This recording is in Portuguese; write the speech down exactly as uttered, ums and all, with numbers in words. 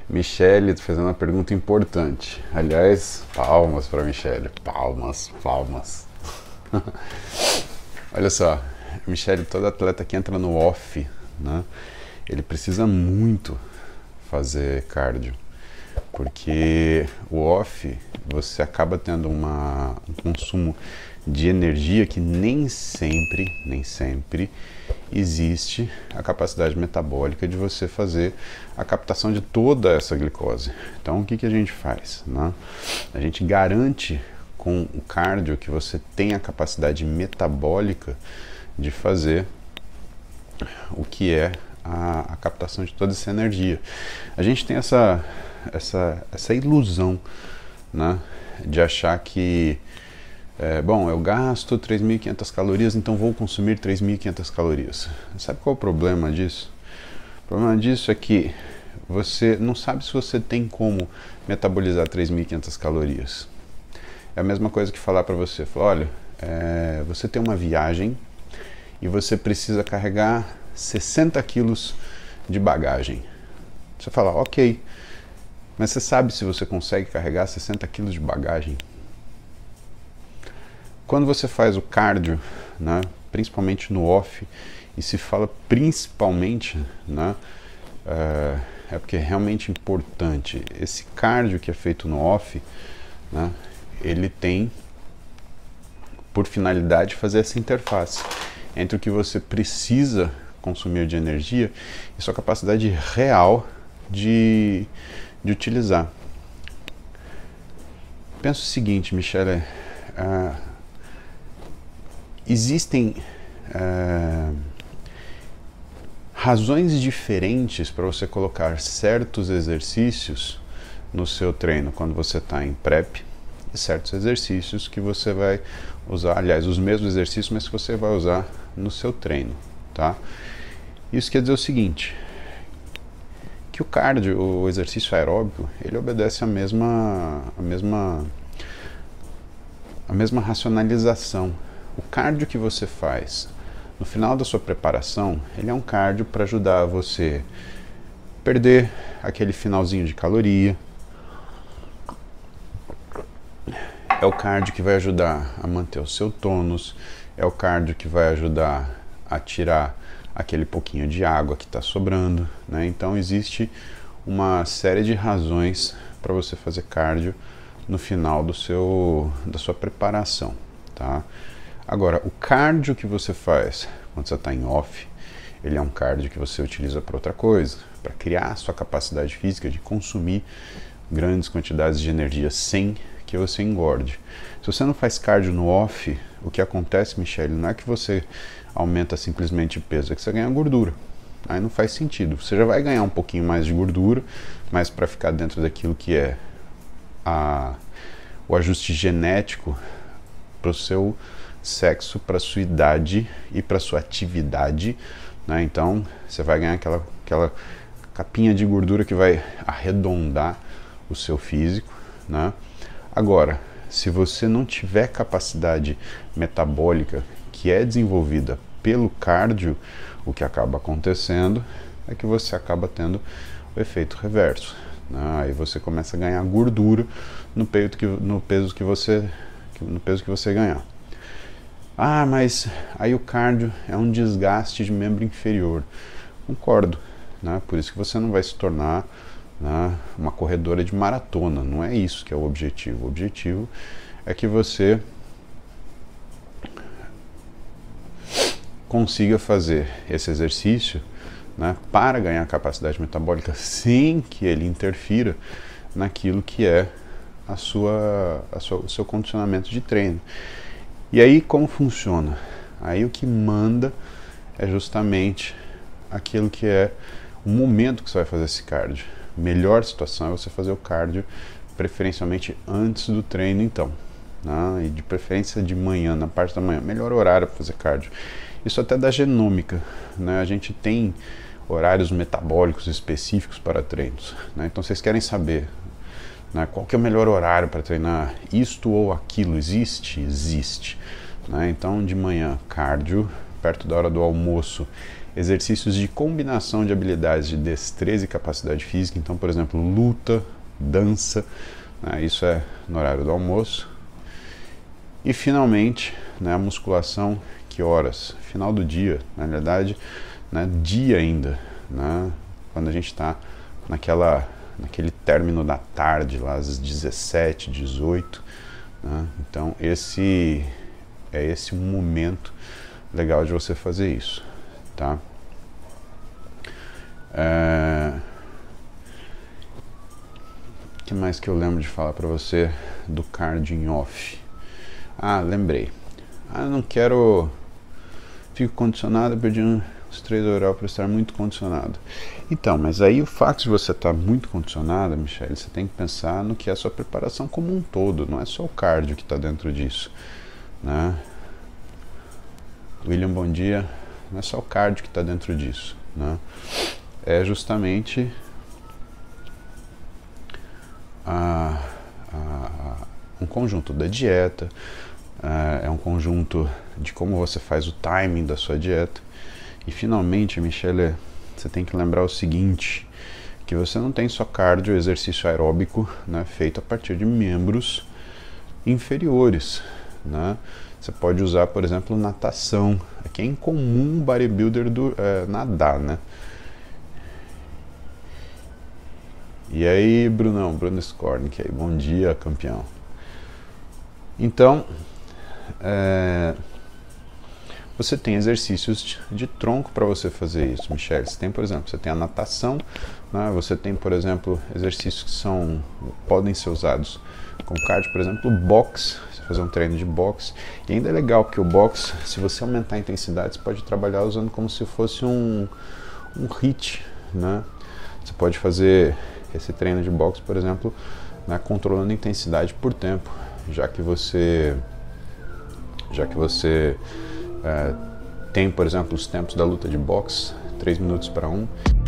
Michele fazendo uma pergunta importante. Aliás, palmas para Michele. Palmas, palmas. Olha só, Michele, todo atleta que entra no off, né, ele precisa muito fazer cardio. Porque o off, você acaba tendo uma, um consumo de energia que nem sempre, nem sempre existe a capacidade metabólica de você fazer a captação de toda essa glicose. Então o que, que a gente faz, né? A gente garante com o cardio que você tem a capacidade metabólica de fazer o que é a, a captação de toda essa energia. A gente tem essa, essa, essa ilusão, né, de achar que É, bom, eu gasto três mil e quinhentas calorias, então vou consumir três mil e quinhentas calorias. Sabe qual é o problema disso? O problema disso é que você não sabe se você tem como metabolizar três mil e quinhentas calorias. É a mesma coisa que falar para você, falar, olha, é, você tem uma viagem e você precisa carregar sessenta quilos de bagagem. Você fala, ok, mas você sabe se você consegue carregar sessenta quilos de bagagem? Quando você faz o cardio, né, principalmente no off, e se fala principalmente, né, é, é porque é realmente importante. Esse cardio que é feito no off, né, ele tem por finalidade fazer essa interface entre o que você precisa consumir de energia e sua capacidade real de, de utilizar. Pensa o seguinte, Michele, uh, existem uh, razões diferentes para você colocar certos exercícios no seu treino quando você está em prep e certos exercícios que você vai usar, aliás, os mesmos exercícios, mas que você vai usar no seu treino, tá? Isso quer dizer o seguinte, que o cardio, o exercício aeróbico, ele obedece a mesma, a mesma, a mesma racionalização. O cardio que você faz no final da sua preparação, ele é um cardio para ajudar você a perder aquele finalzinho de caloria. É o cardio que vai ajudar a manter o seu tônus. É o cardio que vai ajudar a tirar aquele pouquinho de água que está sobrando, né? Então existe uma série de razões para você fazer cardio no final do seu, da sua preparação, tá? Agora, o cardio que você faz quando você está em off, ele é um cardio que você utiliza para outra coisa, para criar a sua capacidade física de consumir grandes quantidades de energia sem que você engorde. Se você não faz cardio no off, o que acontece, Michele, não é que você aumenta simplesmente peso, é que você ganha gordura. Aí não faz sentido. Você já vai ganhar um pouquinho mais de gordura, mas para ficar dentro daquilo que é a, o ajuste genético para o seu sexo, para a sua idade e para a sua atividade, né? Então você vai ganhar aquela, aquela capinha de gordura que vai arredondar o seu físico, né? Agora, se você não tiver capacidade metabólica que é desenvolvida pelo cardio, o que acaba acontecendo é que você acaba tendo o efeito reverso, né? Aí você começa a ganhar gordura no peso que, no peso que você no peso que você ganhar. Ah, mas aí o cardio é um desgaste de membro inferior. Concordo, né? Por isso que você não vai se tornar, né, uma corredora de maratona. Não é isso que é o objetivo. O objetivo é que você consiga fazer esse exercício, né, para ganhar capacidade metabólica sem que ele interfira naquilo que é a sua, a sua, o seu condicionamento de treino. E aí como funciona? Aí o que manda é justamente aquilo que é o momento que você vai fazer esse cardio. Melhor situação é você fazer o cardio preferencialmente antes do treino, então, né? E de preferência de manhã, na parte da manhã, melhor horário para fazer cardio. Isso até da genômica, né? A gente tem horários metabólicos específicos para treinos, né? Então vocês querem saber, né, qual que é o melhor horário para treinar isto ou aquilo? Existe? Existe, né? Então de manhã cardio, perto da hora do almoço exercícios de combinação de habilidades de destreza e capacidade física. Então, por exemplo, luta, dança, né, isso é no horário do almoço. E finalmente, né, a musculação, que horas? Final do dia, na verdade, né, dia ainda, né, quando a gente está naquela, naquele término da tarde, lá às dezessete, dezoito, né, então esse é esse um momento legal de você fazer isso, tá? É... O que mais que eu lembro de falar para você do cardio em off? Ah, lembrei. Ah, eu não quero... Fico condicionado, perdi uns três oral para estar muito condicionado. Então, mas aí o fato de você estar muito condicionado, Michele, você tem que pensar no que é a sua preparação como um todo, não é só o cardio que está dentro disso, né? William, bom dia. Não é só o cardio que está dentro disso, né? É justamente a, a, a, um conjunto da dieta, a, é um conjunto de como você faz o timing da sua dieta. E finalmente, Michele, você tem que lembrar o seguinte, que você não tem só cardio, exercício aeróbico, né, feito a partir de membros inferiores, né? Você pode usar, por exemplo, natação. Aqui é incomum o bodybuilder do, é, nadar, né? E aí, Brunão, Bruno Skornik, aí, bom dia, campeão. Então, é, você tem exercícios de tronco para você fazer isso, Michele. Você tem, por exemplo, você tem a natação, né? Você tem, por exemplo, exercícios que são, podem ser usados como cardio, por exemplo, boxe. Fazer um treino de boxe, e ainda é legal porque o boxe, se você aumentar a intensidade, você pode trabalhar usando como se fosse um, um hit, né? Você pode fazer esse treino de boxe, por exemplo, né, controlando a intensidade por tempo, já que você já que você é, tem, por exemplo, os tempos da luta de boxe, três minutos para um.